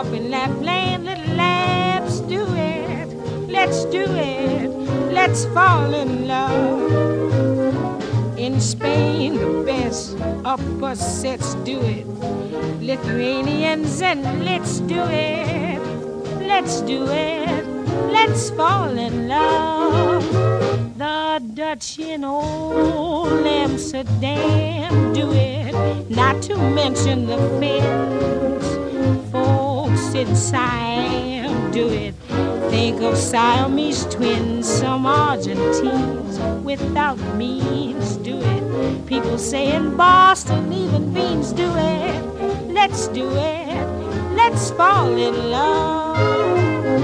We laugh, playing little laps, do it. Let's do it. Let's fall in love. In Spain, the best upper sets do it. Lithuanians, and let's do it. Let's do it. Let's fall in love. The Dutch in old Amsterdam do it. Not to mention the Finns. Folks in Siam do it. Think of Siamese twins, some Argentines without means do it. People say in Boston even beans do it. Let's do it. Let's fall in love.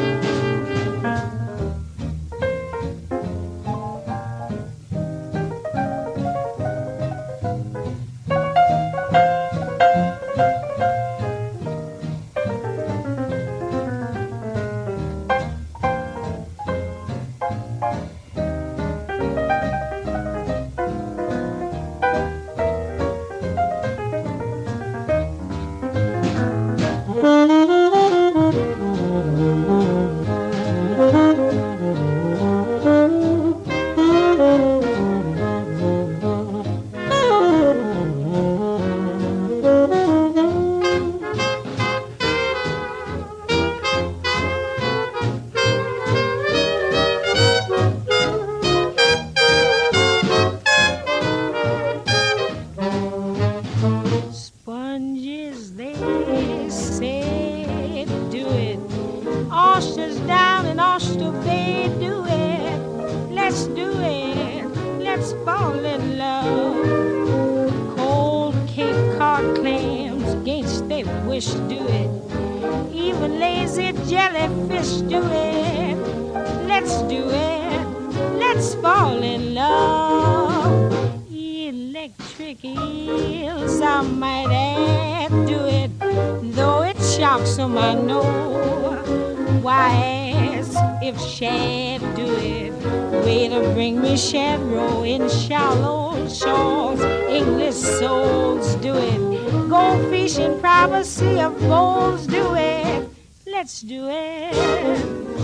Let's do it.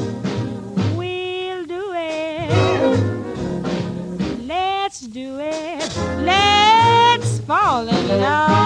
We'll do it. Let's do it. Let's fall in love.